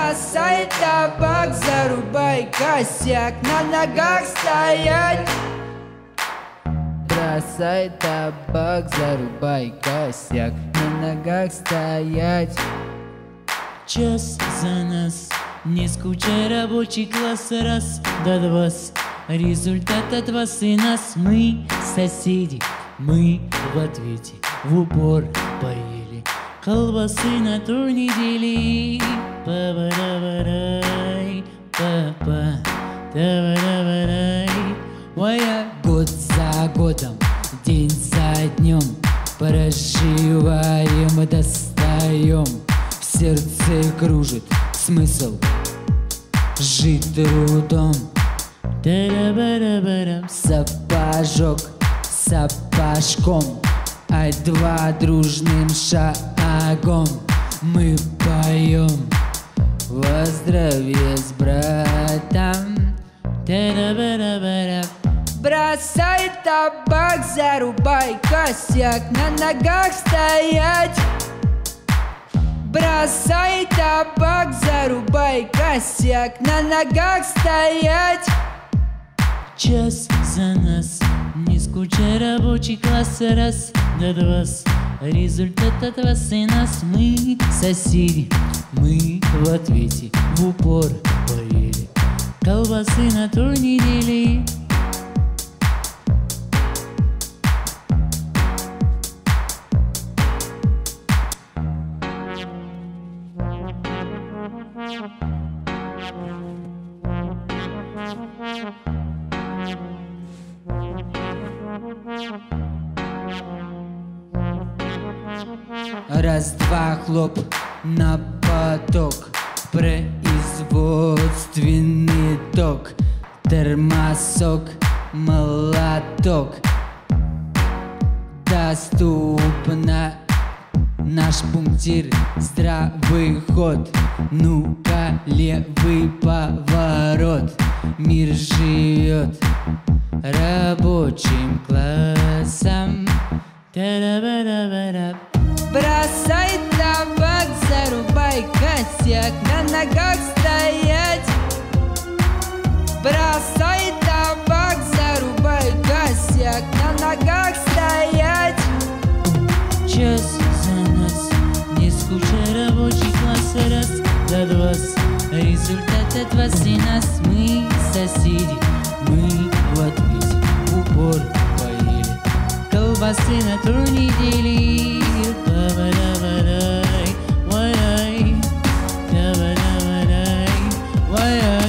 Бросай табак, зарубай косяк, на ногах стоять. Бросай табак, зарубай косяк, на ногах стоять. Час за нас, не скучай, рабочий класс, раз до два. Результат от вас и нас. Мы соседи, мы в ответе в упор поели. Колбасы на ту недели. Па-ба-да-ба-дай, па-па, да-ба-да-ба-дай. Моя год за годом, день за днем проживаем, достаем. В сердце кружит смысл жить трудом. Да-да-ба-да-ба-да. Сапожок сапожком, а два дружным шагом мы поем во здравие с братом. Да-да-ба-да-ба-да. Бросай табак, зарубай косяк, на ногах стоять. Бросай табак, зарубай косяк, на ногах стоять. Час за нас, не скучай, рабочий класс, раз до два. Результат от вас и нас. Мы соседи, мы в ответе в упор поели. Колбасы на ту недели. Раз-два, хлоп на поток, производственный ток, термосок, молоток. Доступно наш пунктир, здравый ход. Ну-ка, левый поворот. Мир живет рабочим классом. Да-да-ба-да-ба-да. Бросай табак, зарубай косяк, на ногах стоять. Бросай табак, зарубай косяк, на ногах стоять. Час за нас, не скучай, рабочий класс, раз до два. Результат от вас и нас. Мы соседи, мы в ответе в упор поели. Колбасы на ту недели. Ба-ба-да-ба-дай, ва-дай, да-ба-да-ба-дай, ва-дай.